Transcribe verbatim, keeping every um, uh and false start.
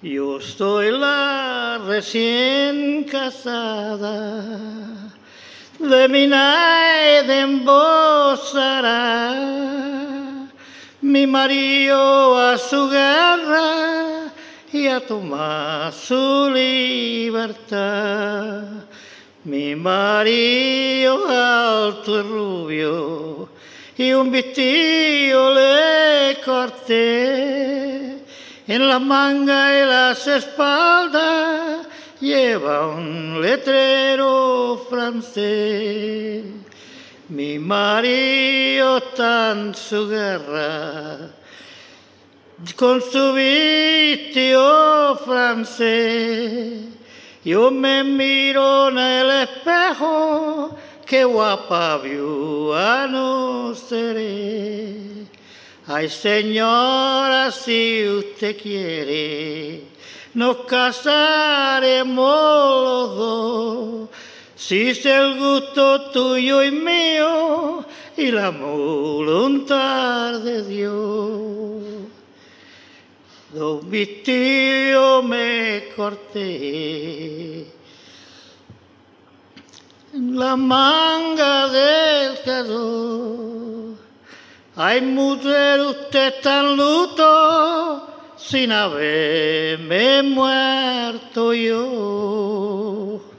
Yo soy la recién casada de mi naiden Bozará, mi marido a su guerra y a tomar su libertad. Mi marido alto y rubio y un vestido le corté, en las mangas y las espaldas lleva un letrero francés. Mi marido está en su guerra con su vestido francés. Yo me miro en el espejo, qué guapa viuda no seré. Ay, señora, si usted quiere, nos casaremos los dos, si es el gusto tuyo y mío y la voluntad de Dios. Dos vestidos me corté en la manga del calor. Ay, mujer, usted está en luto sin haberme muerto yo.